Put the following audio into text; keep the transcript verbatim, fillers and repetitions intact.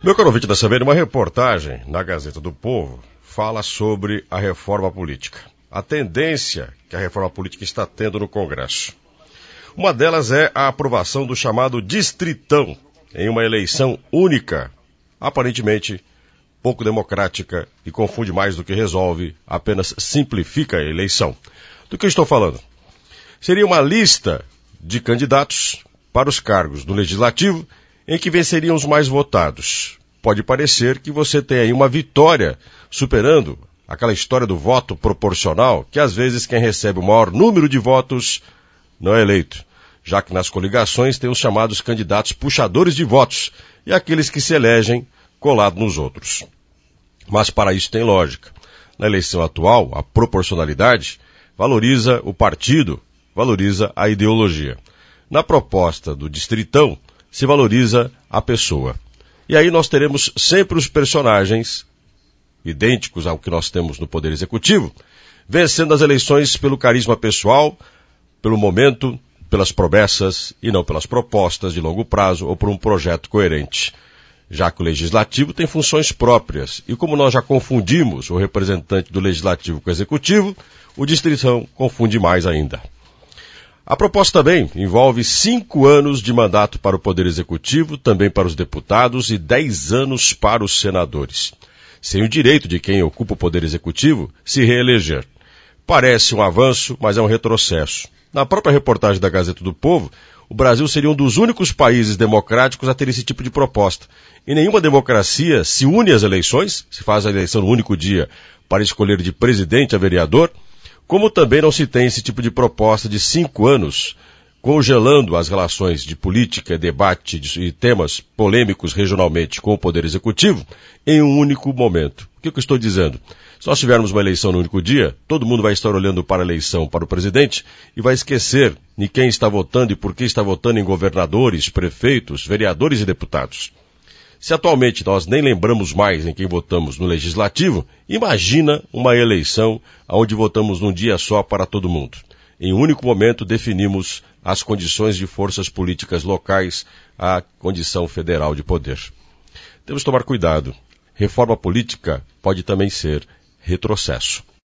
Meu caro ouvinte da C B N, uma reportagem na Gazeta do Povo fala sobre a reforma política. A tendência que a reforma política está tendo no Congresso. Uma delas é a aprovação do chamado distritão em uma eleição única, aparentemente pouco democrática e confunde mais do que resolve, apenas simplifica a eleição. Do que eu estou falando? Seria uma lista de candidatos para os cargos do Legislativo em que venceriam os mais votados. Pode parecer que você tem aí uma vitória superando aquela história do voto proporcional, que às vezes quem recebe o maior número de votos não é eleito, já que nas coligações tem os chamados candidatos puxadores de votos e aqueles que se elegem colado nos outros. Mas para isso tem lógica. Na eleição atual, a proporcionalidade valoriza o partido, valoriza a ideologia. Na proposta do distritão, se valoriza a pessoa. E aí nós teremos sempre os personagens, idênticos ao que nós temos no Poder Executivo, vencendo as eleições pelo carisma pessoal, pelo momento, pelas promessas e não pelas propostas de longo prazo ou por um projeto coerente. Já que o Legislativo tem funções próprias e como nós já confundimos o representante do Legislativo com o Executivo, o distritão confunde mais ainda. A proposta também envolve cinco anos de mandato para o Poder Executivo, também para os deputados e dez anos para os senadores, sem o direito de quem ocupa o Poder Executivo se reeleger. Parece um avanço, mas é um retrocesso. Na própria reportagem da Gazeta do Povo, o Brasil seria um dos únicos países democráticos a ter esse tipo de proposta. E nenhuma democracia se une às eleições, se faz a eleição no único dia para escolher de presidente a vereador, como também não se tem esse tipo de proposta de cinco anos, congelando as relações de política, debate e temas polêmicos regionalmente com o Poder Executivo em um único momento. O que eu estou dizendo? Se nós tivermos uma eleição no único dia, todo mundo vai estar olhando para a eleição, para o presidente, e vai esquecer de quem está votando e por que está votando em governadores, prefeitos, vereadores e deputados. Se atualmente nós nem lembramos mais em quem votamos no Legislativo, imagina uma eleição onde votamos num dia só para todo mundo. Em um único momento definimos as condições de forças políticas locais à condição federal de poder. Temos que tomar cuidado. Reforma política pode também ser retrocesso.